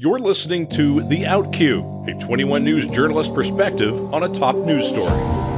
You're listening to The Out Cue, a 21 News journalist perspective on a top news story.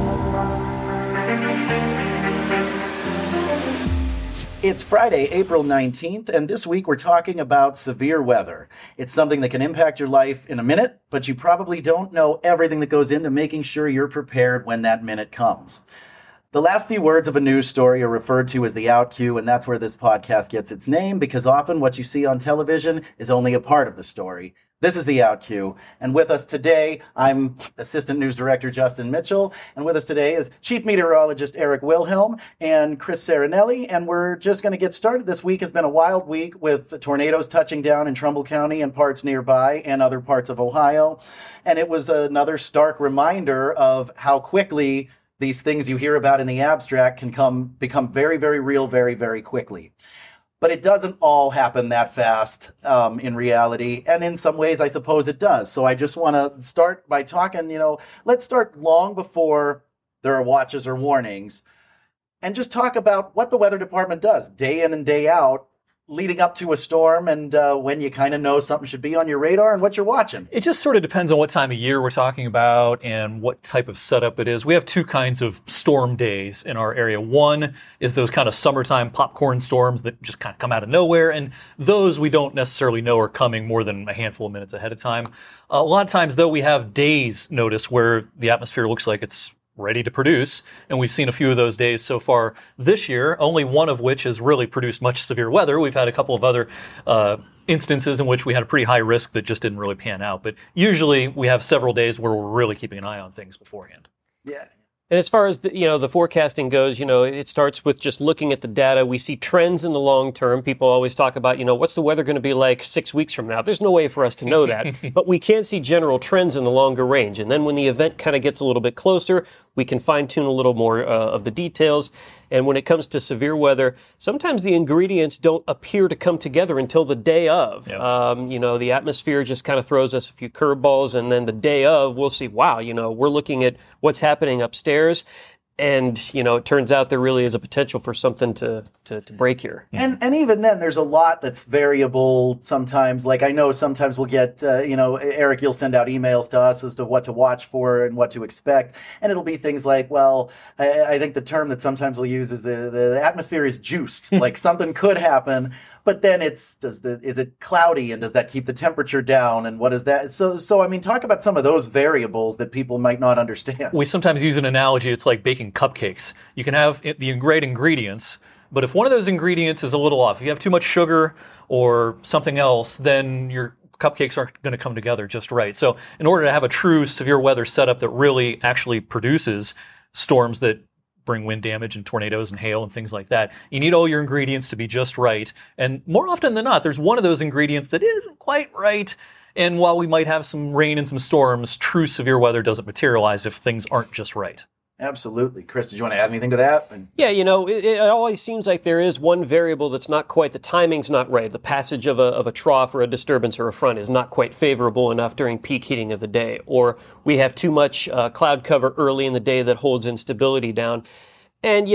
It's Friday, April 19th, and this week we're talking about severe weather. It's something that can impact your life in a minute, but you probably don't know everything that goes into making sure you're prepared when that minute comes. The last few words of a news story are referred to as the out cue, and that's where this podcast gets its name, because often what you see on television is only a part of the story. This is the out cue, and with us today, I'm Assistant News Director Justin Mitchell, and with us today is Chief Meteorologist Eric Wilhelm and Chris Sarinelli, and we're just going to get started. This week has been a wild week with tornadoes touching down in Trumbull County and parts nearby and other parts of Ohio, and it was another stark reminder of how quickly these things you hear about in the abstract can become very, very real very, very quickly. But it doesn't all happen that fast in reality. And in some ways, I suppose it does. So I just want to start by talking, let's start long before there are watches or warnings and just talk about what the weather department does day in and day out leading up to a storm, and when you kind of know something should be on your radar and what you're watching. It just sort of depends on what time of year we're talking about and what type of setup it is. We have two kinds of storm days in our area. One is those kind of summertime popcorn storms that just kind of come out of nowhere, and those we don't necessarily know are coming more than a handful of minutes ahead of time. A lot of times, though, we have days notice where the atmosphere looks like it's ready to produce, and we've seen a few of those days so far this year, only one of which has really produced much severe weather. We've had a couple of other instances in which we had a pretty high risk that just didn't really pan out, but usually we have several days where we're really keeping an eye on things beforehand. Yeah. And as far as the forecasting goes, it starts with just looking at the data. We see trends in the long term. People always talk about, what's the weather going to be like 6 weeks from now? There's no way for us to know that, but we can see general trends in the longer range. And then when the event kind of gets a little bit closer, we can fine tune a little more of the details. And when it comes to severe weather, sometimes the ingredients don't appear to come together until the day of. Yep. The atmosphere just kind of throws us a few curveballs, and then the day of, we'll see, wow, we're looking at what's happening upstairs. And, it turns out there really is a potential for something to break here. And even then, there's a lot that's variable sometimes. Like I know sometimes we'll get, Eric, you'll send out emails to us as to what to watch for and what to expect. And it'll be things like, well, I think the term that sometimes we'll use is the atmosphere is juiced. Like something could happen, but then is it cloudy, and does that keep the temperature down, and what is that? So talk about some of those variables that people might not understand. We sometimes use an analogy. It's like baking cupcakes. You can have the great ingredients, but if one of those ingredients is a little off, if you have too much sugar or something else, then your cupcakes aren't going to come together just right. So in order to have a true severe weather setup that really actually produces storms that bring wind damage and tornadoes and hail and things like that, you need all your ingredients to be just right. And more often than not, there's one of those ingredients that isn't quite right. And while we might have some rain and some storms, true severe weather doesn't materialize if things aren't just right. Absolutely. Chris, did you want to add anything to that? Yeah, it always seems like there is one variable that's not quite, the timing's not right. The passage of a trough or a disturbance or a front is not quite favorable enough during peak heating of the day. Or we have too much cloud cover early in the day that holds instability down. And,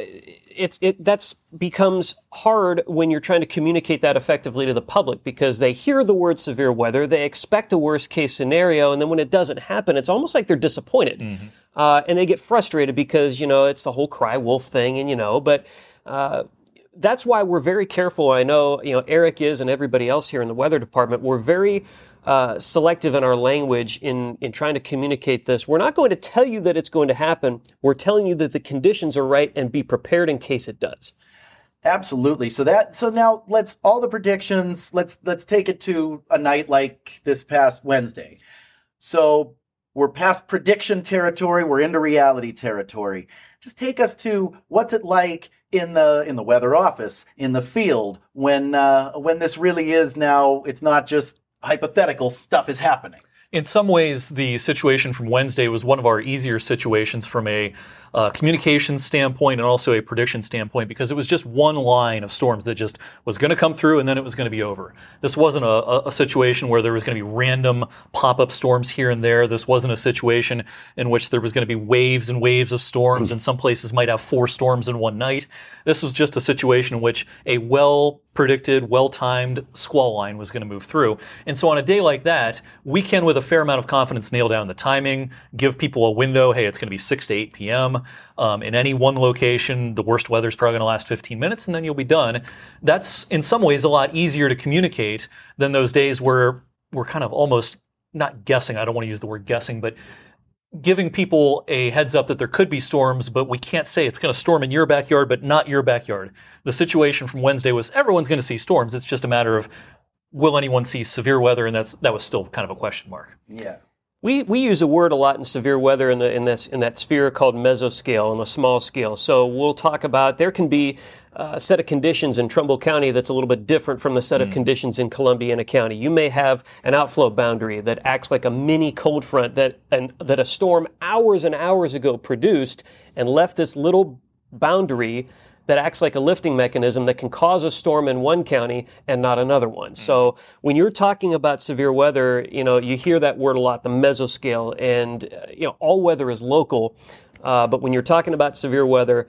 that becomes hard when you're trying to communicate that effectively to the public, because they hear the word severe weather, they expect a worst case scenario, and then when it doesn't happen, it's almost like they're disappointed. Mm-hmm. And they get frustrated because, it's the whole cry wolf thing, but that's why we're very careful. I know, Eric is, and everybody else here in the weather department, we're very selective in our language in trying to communicate this. We're not going to tell you that it's going to happen. We're telling you that the conditions are right and be prepared in case it does. Absolutely. So now all the predictions, let's take it to a night like this past Wednesday. So we're past prediction territory. We're into reality territory. Just take us to what's it like in the weather office, in the field, when this really is now, it's not just hypothetical, stuff is happening. In some ways, the situation from Wednesday was one of our easier situations from a communications standpoint and also a prediction standpoint, because it was just one line of storms that just was going to come through and then it was going to be over. This wasn't a situation where there was going to be random pop-up storms here and there. This wasn't a situation in which there was going to be waves and waves of storms, and some places might have 4 storms in one night. This was just a situation in which a well-predicted, well-timed squall line was going to move through. And so on a day like that, we can, with a fair amount of confidence, nail down the timing, give people a window. Hey, it's going to be 6 to 8 p.m. In any one location. The worst weather is probably going to last 15 minutes, and then you'll be done. That's, in some ways, a lot easier to communicate than those days where we're kind of almost not guessing. I don't want to use the word guessing, but giving people a heads up that there could be storms, but we can't say it's going to storm in your backyard, but not your backyard. The situation from Wednesday was everyone's going to see storms. It's just a matter of, will anyone see severe weather? And that was still kind of a question mark. Yeah. We use a word a lot in severe weather in that sphere called mesoscale, on a small scale. So we'll talk about, there can be a set of conditions in Trumbull County that's a little bit different from the set of conditions in Columbiana County. You may have an outflow boundary that acts like a mini cold front that a storm hours and hours ago produced and left this little boundary that acts like a lifting mechanism that can cause a storm in one county and not another one. So when you're talking about severe weather, you hear that word a lot, the mesoscale, and all weather is local. But when you're talking about severe weather,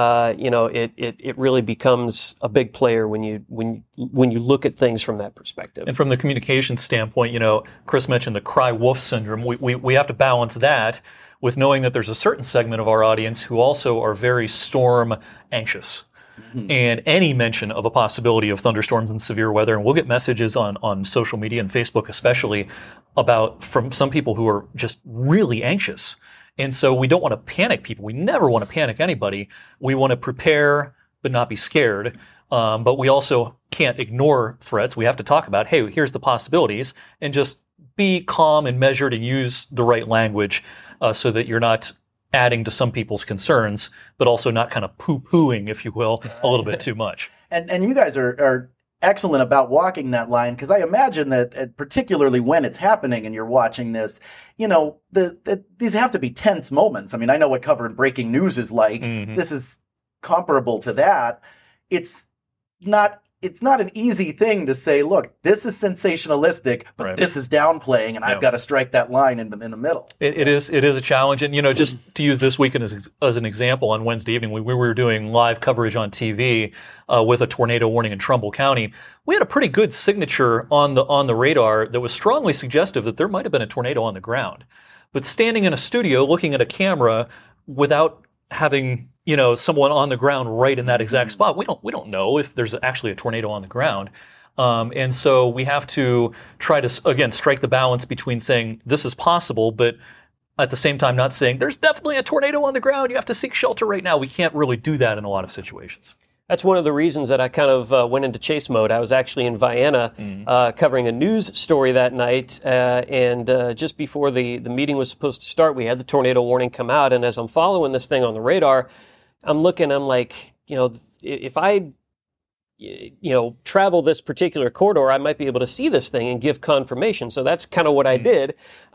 it really becomes a big player when you look at things from that perspective. And from the communication standpoint, Chris mentioned the cry wolf syndrome. We have to balance that with knowing that there's a certain segment of our audience who also are very storm anxious. Mm-hmm. And any mention of a possibility of thunderstorms and severe weather, and we'll get messages on social media and Facebook especially from some people who are just really anxious. And so we don't want to panic people. We never want to panic anybody. We want to prepare but not be scared. But we also can't ignore threats. We have to talk about, hey, here's the possibilities, and just be calm and measured and use the right language so that you're not adding to some people's concerns, but also not kind of poo-pooing, if you will, a little bit too much. And you guys are excellent about walking that line, because I imagine that particularly when it's happening and you're watching this, these have to be tense moments. I mean, I know what covering breaking news is like. Mm-hmm. This is comparable to that. It's not an easy thing to say, look, this is sensationalistic, but right. This is downplaying, and I've got to strike that line in the middle. It is a challenge. And, just to use this weekend as an example, on Wednesday evening, we were doing live coverage on TV with a tornado warning in Trumbull County. We had a pretty good signature on the radar that was strongly suggestive that there might have been a tornado on the ground. But standing in a studio looking at a camera without having someone on the ground right in that exact spot, we don't know if there's actually a tornado on the ground. And so we have to try to, again, strike the balance between saying this is possible, but at the same time not saying there's definitely a tornado on the ground, you have to seek shelter right now. We can't really do that in a lot of situations. That's one of the reasons that I kind of went into chase mode. I was actually in Vienna covering a news story that night, and just before the meeting was supposed to start, we had the tornado warning come out, and as I'm following this thing on the radar, I'm like, if I travel this particular corridor, I might be able to see this thing and give confirmation. So that's kind of what I did.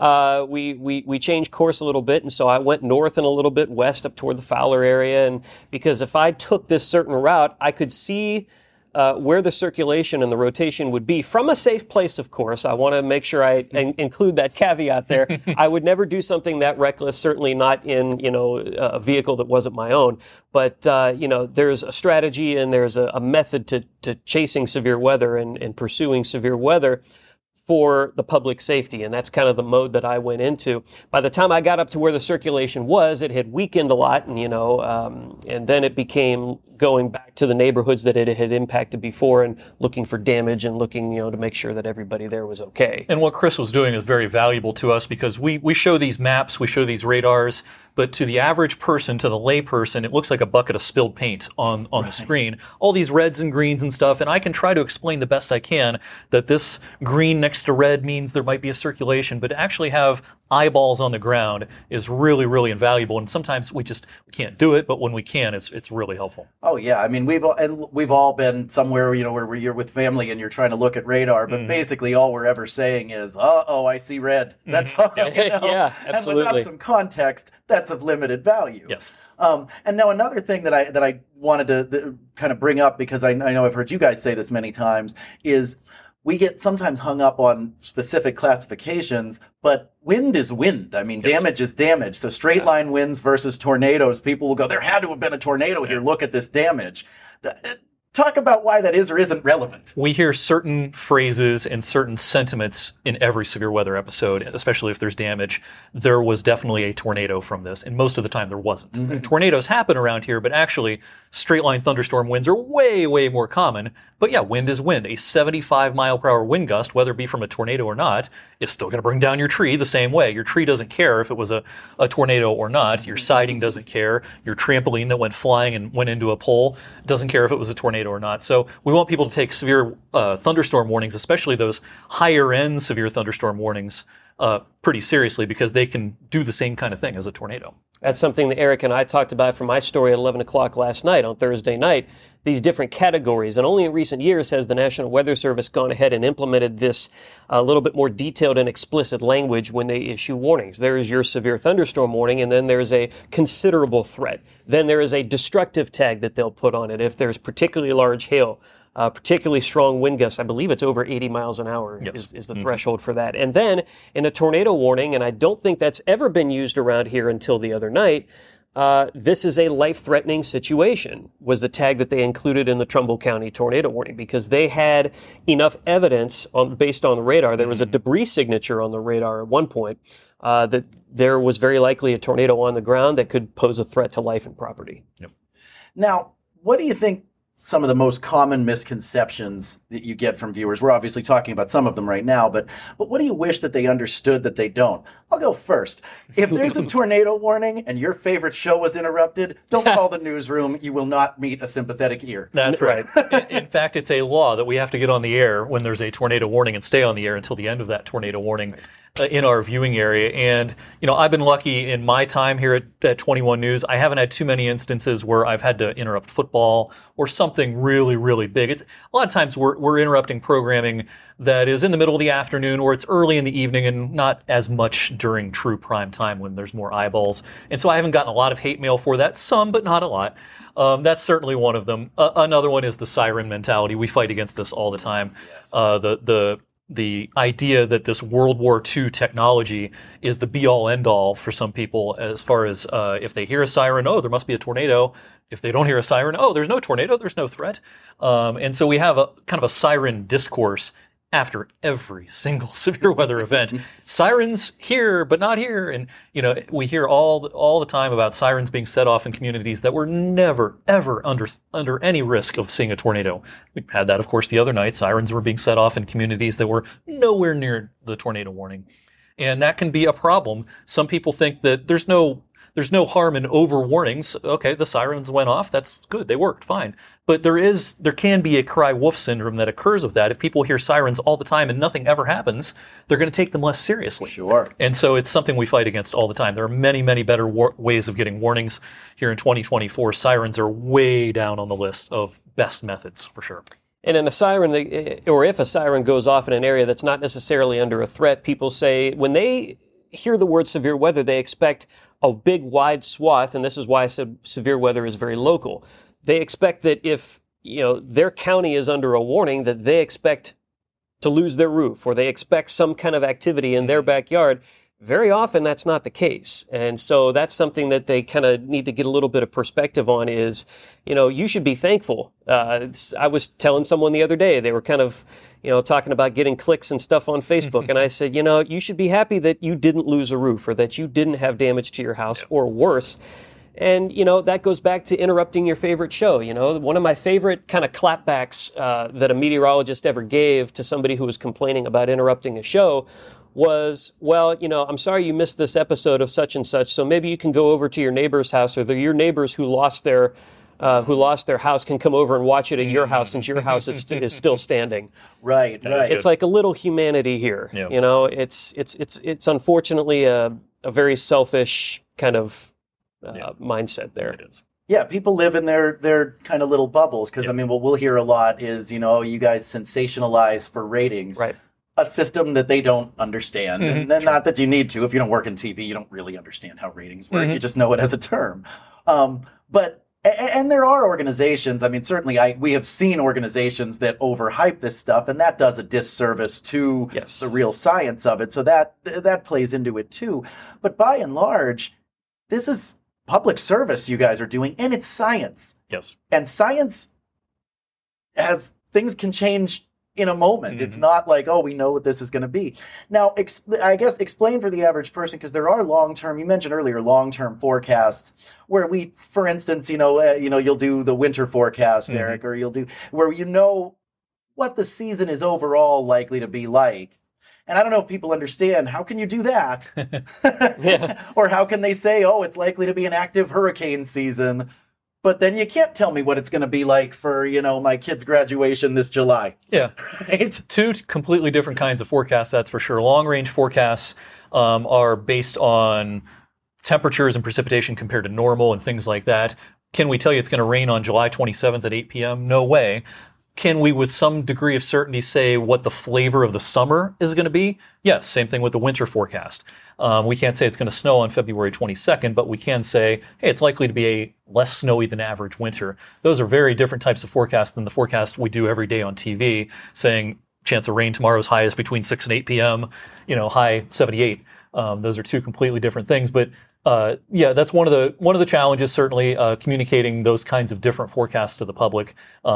We changed course a little bit, and so I went north and a little bit west up toward the Fowler area, and because if I took this certain route, I could see where the circulation and the rotation would be from a safe place, of course. I want to make sure I include that caveat there. I would never do something that reckless, certainly not in, a vehicle that wasn't my own. But, there's a strategy and there's a method to chasing severe weather and pursuing severe weather for the public safety, and that's kind of the mode that I went into. By the time I got up to where the circulation was, it had weakened a lot, and then it became going back to the neighborhoods that it had impacted before and looking for damage and looking, to make sure that everybody there was okay. And what Chris was doing is very valuable to us, because we show these maps, we show these radars, but to the average person, to the lay person, it looks like a bucket of spilled paint on the screen. All these reds and greens and stuff, and I can try to explain the best I can that this green next to red means there might be a circulation, but to actually have eyeballs on the ground is really, really invaluable. And sometimes we can't do it, but when we can, it's really helpful. Oh yeah, I mean we've all been somewhere, where you're with family and you're trying to look at radar, but basically all we're ever saying is, "Oh, I see red." That's all. Yeah, absolutely. And without some context, that's of limited value. Yes. And now another thing that I wanted to kind of bring up, because I know I've heard you guys say this many times, is we get sometimes hung up on specific classifications, but wind is wind. I mean, damage is damage. So straight line winds versus tornadoes, people will go, there had to have been a tornado here. Look at this damage. Talk about why that is or isn't relevant. We hear certain phrases and certain sentiments in every severe weather episode, especially if there's damage. There was definitely a tornado from this, and most of the time there wasn't. Tornadoes happen around here, but actually straight line thunderstorm winds are way, way more common. But yeah, wind is wind. A 75 mile per hour wind gust, whether it be from a tornado or not, is still going to bring down your tree the same way. Your tree doesn't care if it was a tornado or not. Your siding doesn't care. Your trampoline that went flying and went into a pole doesn't care if it was a tornado or not. So we want people to take severe thunderstorm warnings, especially those higher end severe thunderstorm warnings, pretty seriously, because they can do the same kind of thing as a tornado. That's something that Eric and I talked about from my story at 11 o'clock last night on Thursday night, these different categories. And only in recent years has the National Weather Service gone ahead and implemented this a little bit more detailed and explicit language when they issue warnings. There is your severe thunderstorm warning, and then there's a considerable threat. Then there is a destructive tag that they'll put on it if there's particularly large hail. Particularly strong wind gusts. I believe it's over 80 miles an hour is the threshold for that. And then in a tornado warning, and I don't think that's ever been used around here until the other night, this is a life-threatening situation, was the tag that they included in the Trumbull County tornado warning, because they had enough evidence based on the radar. There was a debris signature on the radar at one point that there was very likely a tornado on the ground that could pose a threat to life and property. Yep. Now, what do you think some of the most common misconceptions that you get from viewers? We're obviously talking about some of them right now, but what do you wish that they understood that they don't? I'll go first. If there's a tornado warning and your favorite show was interrupted, don't call the newsroom. You will not meet a sympathetic ear. That's right. In fact, it's a law that we have to get on the air when there's a tornado warning and stay on the air until the end of that tornado warning in our viewing area. And, I've been lucky in my time here at 21 News. I haven't had too many instances where I've had to interrupt football or something really, really big. It's a lot of times we're interrupting programming that is in the middle of the afternoon or it's early in the evening and not as much during true prime time when there's more eyeballs. And so I haven't gotten a lot of hate mail for that. Some, but not a lot. That's certainly one of them. Another one is the siren mentality. We fight against this all the time. Yes. The idea that this World War II technology is the be-all, end-all for some people, as far as if they hear a siren, oh, there must be a tornado. If they don't hear a siren, oh, there's no tornado, there's no threat. And so we have a kind of a siren discourse after every single severe weather event. Sirens here, but not here. And, we hear all the time about sirens being set off in communities that were never, ever under any risk of seeing a tornado. We had that, of course, the other night. Sirens were being set off in communities that were nowhere near the tornado warning. And that can be a problem. Some people think that there's no harm in over warnings. Okay, the sirens went off. That's good. They worked fine. But there can be a cry wolf syndrome that occurs with that. If people hear sirens all the time and nothing ever happens, they're going to take them less seriously. Sure. And so it's something we fight against all the time. There are many, many better ways of getting warnings here in 2024. Sirens are way down on the list of best methods for sure. And in a siren, or if a siren goes off in an area that's not necessarily under a threat, people say when they hear the word severe weather, they expect a big, wide swath, and this is why I said severe weather is very local. They expect that if their county is under a warning, that they expect to lose their roof, or they expect some kind of activity in their backyard. Very often, that's not the case, and so that's something that they kind of need to get a little bit of perspective on. Is you should be thankful. I was telling someone the other day, they were kind of talking about getting clicks and stuff on Facebook. And I said, you should be happy that you didn't lose a roof or that you didn't have damage to your house or worse. And, that goes back to interrupting your favorite show. One of my favorite kind of clapbacks that a meteorologist ever gave to somebody who was complaining about interrupting a show was, well, I'm sorry you missed this episode of such and such, so maybe you can go over to your neighbor's house or your neighbors who lost their who lost their house can come over and watch it at your house since your house is still standing. Right. It's like a little humanity here. Yeah. You know, it's unfortunately a very selfish kind of mindset there. It is. Yeah, people live in their kind of little bubbles because, I mean, what we'll hear a lot is, you guys sensationalize for ratings. Right. A system that they don't understand. And not that you need to. If you don't work in TV, you don't really understand how ratings work. You just know it as a term. And there are organizations, I mean, certainly we have seen organizations that overhype this stuff, and that does a disservice to the real science of it. So that plays into it too. But by and large, this is public service you guys are doing, and it's science. Yes. And science things can change in a moment. It's not like, we know what this is going to be. Now, I guess explain for the average person, because there are long-term, you mentioned earlier, long-term forecasts where for instance, you'll do the winter forecast, Eric, or you'll do where what the season is overall likely to be like. And I don't know if people understand, how can you do that? Or how can they say, it's likely to be an active hurricane season, but then you can't tell me what it's going to be like for, my kid's graduation this July. Yeah. Right? Two completely different kinds of forecasts, that's for sure. Long-range forecasts are based on temperatures and precipitation compared to normal and things like that. Can we tell you it's going to rain on July 27th at 8 p.m.? No way. Can we, with some degree of certainty, say what the flavor of the summer is going to be? Yes, same thing with the winter forecast. We can't say it's going to snow on February 22nd, but we can say, hey, it's likely to be a less snowy than average winter. Those are very different types of forecasts than the forecast we do every day on TV, saying chance of rain tomorrow's high is between 6 and 8 p.m., high 78. Those are two completely different things, but that's one of the challenges. Certainly, communicating those kinds of different forecasts to the public.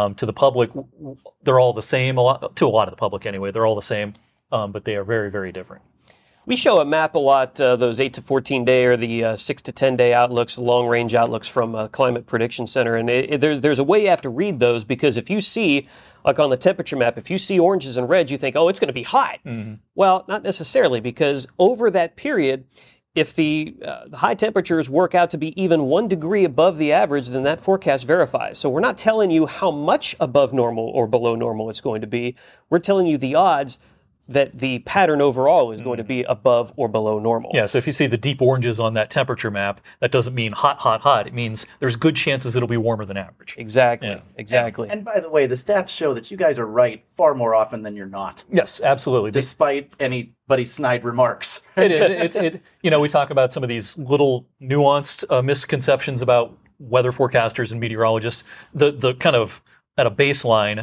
They're all the same. To a lot of the public, anyway, they're all the same, but they are very, very different. We show a map a lot, those 8 to 14 day or the 6 to 10 day outlooks, long range outlooks from Climate Prediction Center, and there's a way you have to read those, because if you see, like on the temperature map, if you see oranges and reds, you think, it's going to be hot. Well, not necessarily, because over that period, if the high temperatures work out to be even 1 degree above the average, then that forecast verifies. So we're not telling you how much above normal or below normal it's going to be. We're telling you the odds that the pattern overall is going to be above or below normal. Yeah, so if you see the deep oranges on that temperature map, that doesn't mean hot, hot, hot. It means there's good chances it'll be warmer than average. Exactly, exactly. And by the way, the stats show that you guys are right far more often than you're not. Yes, absolutely. Despite anybody's snide remarks. It is. We talk about some of these little nuanced misconceptions about weather forecasters and meteorologists. The kind of at a baseline,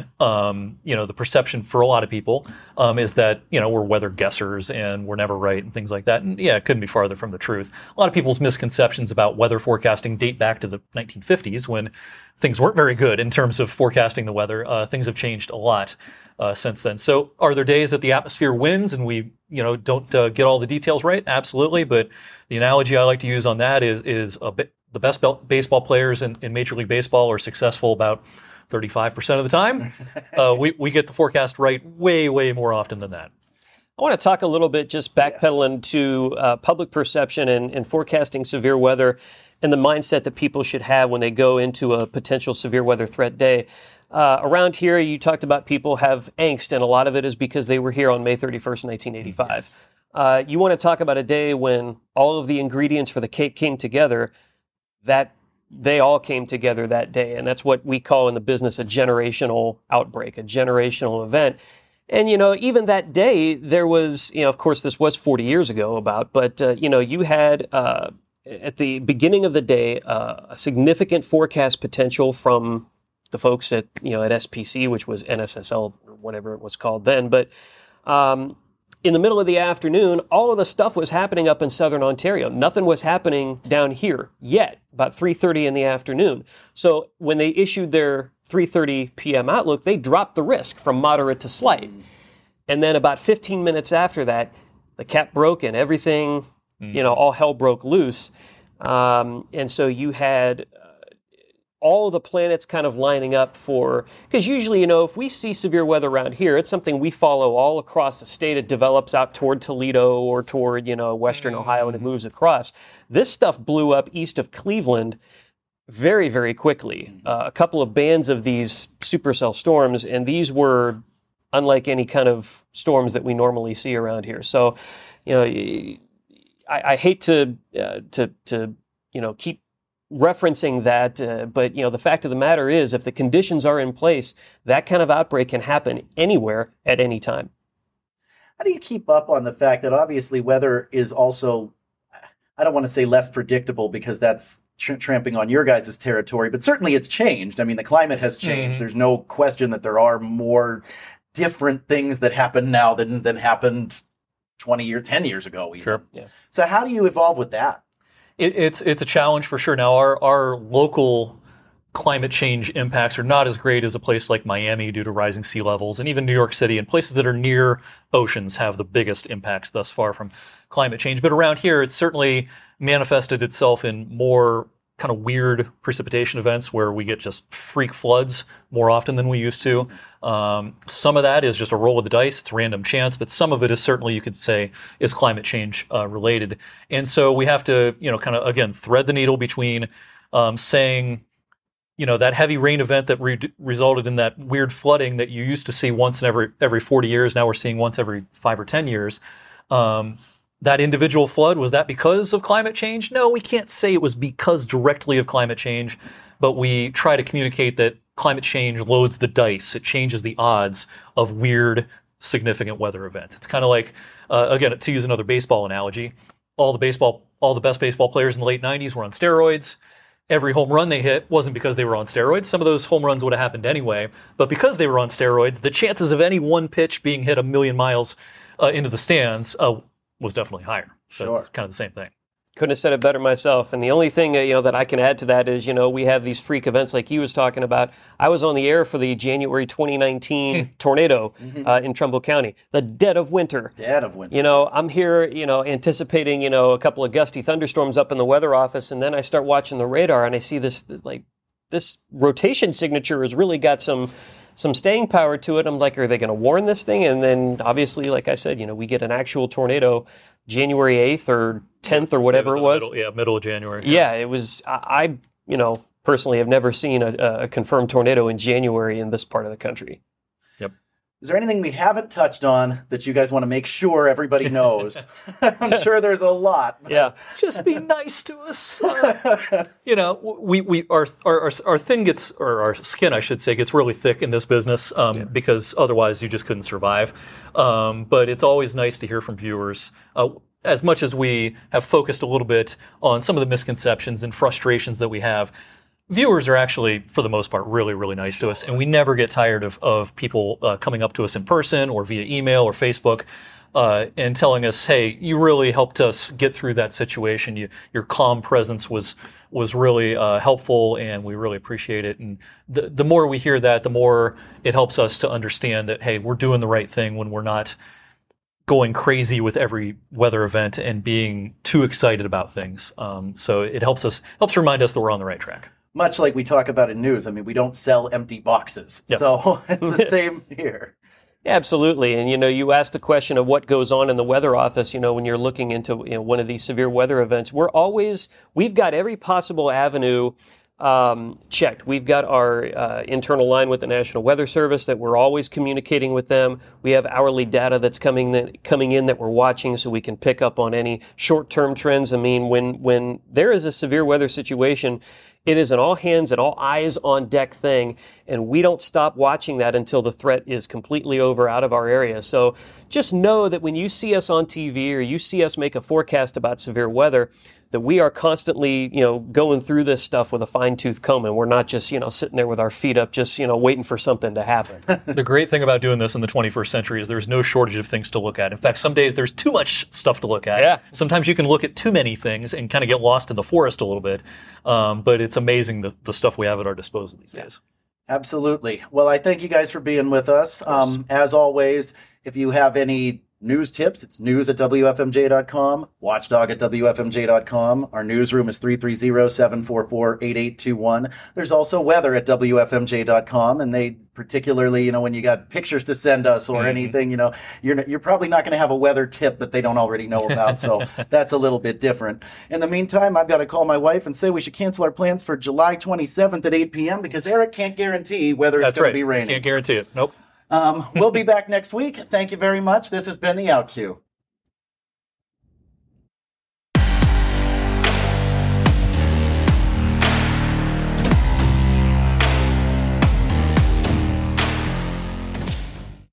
the perception for a lot of people is that, we're weather guessers and we're never right and things like that. And it couldn't be farther from the truth. A lot of people's misconceptions about weather forecasting date back to the 1950s when things weren't very good in terms of forecasting the weather. Things have changed a lot since then. So are there days that the atmosphere wins and we, don't get all the details right? Absolutely. But the analogy I like to use on that is the best baseball players in Major League Baseball are successful about 35% of the time. We get the forecast right way, way more often than that. I want to talk a little bit, just backpedaling to public perception and forecasting severe weather and the mindset that people should have when they go into a potential severe weather threat day. Around here, you talked about people have angst, and a lot of it is because they were here on May 31st, 1985. Yes. You want to talk about a day when all of the ingredients for the cake came together, that they all came together that day. And that's what we call in the business a generational outbreak, a generational event. And, even that day, there was, of course, this was 40 years ago but, you had at the beginning of the day a significant forecast potential from the folks at SPC, which was NSSL, or whatever it was called then. But in the middle of the afternoon, all of the stuff was happening up in southern Ontario. Nothing was happening down here yet, about 3:30 in the afternoon. So when they issued their 3:30 p.m. outlook, they dropped the risk from moderate to slight. And then about 15 minutes after that, the cap broke and everything, all hell broke loose. And so you had all the planets kind of lining up for, because usually, if we see severe weather around here, it's something we follow all across the state. It develops out toward Toledo or toward, western Ohio, and it moves across. This stuff blew up east of Cleveland very, very quickly. A couple of bands of these supercell storms, and these were unlike any kind of storms that we normally see around here. So, I hate to keep referencing that, but the fact of the matter is, if the conditions are in place, that kind of outbreak can happen anywhere at any time. How do you keep up on the fact that obviously weather is also, I don't want to say less predictable because that's tramping on your guys' territory, but certainly it's changed. I mean, the climate has changed. Mm-hmm. There's no question that there are more different things that happen now than happened 10 years ago. Even. Sure. Yeah. So how do you evolve with that? It's a challenge for sure. Now, our local climate change impacts are not as great as a place like Miami due to rising sea levels, and even New York City and places that are near oceans have the biggest impacts thus far from climate change. But around here, it's certainly manifested itself in more kind of weird precipitation events where we get just freak floods more often than we used to. Some of that is just a roll of the dice, it's random chance, but some of it is certainly, you could say, is climate change related. And so we have to, kind of, again, thread the needle between saying, that heavy rain event that resulted in that weird flooding that you used to see once in every 40 years, now we're seeing once every 5 or 10 years. That individual flood, was that because of climate change? No, we can't say it was because directly of climate change, but we try to communicate that climate change loads the dice. It changes the odds of weird, significant weather events. It's kind of like, again, to use another baseball analogy, all the best baseball players in the late 90s were on steroids. Every home run they hit wasn't because they were on steroids. Some of those home runs would have happened anyway, but because they were on steroids, the chances of any one pitch being hit a million miles into the stands was definitely higher. So Sure. It's kind of the same thing. Couldn't have said it better myself. And the only thing that I can add to that is, we have these freak events like you was talking about. I was on the air for the January 2019 tornado in Trumbull County, the dead of winter. Dead of winter. I'm here, anticipating, a couple of gusty thunderstorms up in the weather office, and then I start watching the radar and I see this rotation signature has really got some staying power to it. I'm like, are they going to warn this thing? And then obviously, like I said, we get an actual tornado January 8th or 10th or whatever it was. Middle of January. Yeah, it was. I personally have never seen a confirmed tornado in January in this part of the country. Yep. Is there anything we haven't touched on that you guys want to make sure everybody knows? I'm sure there's a lot. Yeah. Just be nice to us. Our thin gets, or our skin, I should say, gets really thick in this business because otherwise you just couldn't survive. But it's always nice to hear from viewers. As much as we have focused a little bit on some of the misconceptions and frustrations that we have, viewers are actually, for the most part, really, really nice to us, and we never get tired of people coming up to us in person or via email or Facebook and telling us, hey, you really helped us get through that situation. Your calm presence was really helpful, and we really appreciate it. And the more we hear that, the more it helps us to understand that, hey, we're doing the right thing when we're not going crazy with every weather event and being too excited about things. So it helps remind us that we're on the right track. Much like we talk about in news, I mean, we don't sell empty boxes. Yep. So it's the same here. Absolutely. And, you asked the question of what goes on in the weather office, when you're looking into one of these severe weather events. We've got every possible avenue checked. We've got our internal line with the National Weather Service that we're always communicating with them. We have hourly data that's coming in that we're watching so we can pick up on any short-term trends. I mean, when there is a severe weather situation, it is an all hands and all eyes on deck thing, and we don't stop watching that until the threat is completely over out of our area. So just know that when you see us on TV or you see us make a forecast about severe weather, that we are constantly, going through this stuff with a fine-tooth comb, and we're not just, sitting there with our feet up, just, waiting for something to happen. The great thing about doing this in the 21st century is there's no shortage of things to look at. In fact, some days there's too much stuff to look at. Yeah. Sometimes you can look at too many things and kind of get lost in the forest a little bit. But it's amazing the stuff we have at our disposal these days. Absolutely. Well, I thank you guys for being with us. As always, if you have any news tips, it's news at WFMJ.com, watchdog at WFMJ.com. Our newsroom is 330-744-8821. There's also weather at WFMJ.com, and they particularly, when you got pictures to send us or anything, you're probably not going to have a weather tip that they don't already know about, so that's a little bit different. In the meantime, I've got to call my wife and say we should cancel our plans for July 27th at 8 p.m. because Eric can't guarantee whether it's going to be raining. Can't guarantee it. Nope. We'll be back next week. Thank you very much. This has been The Out Cue.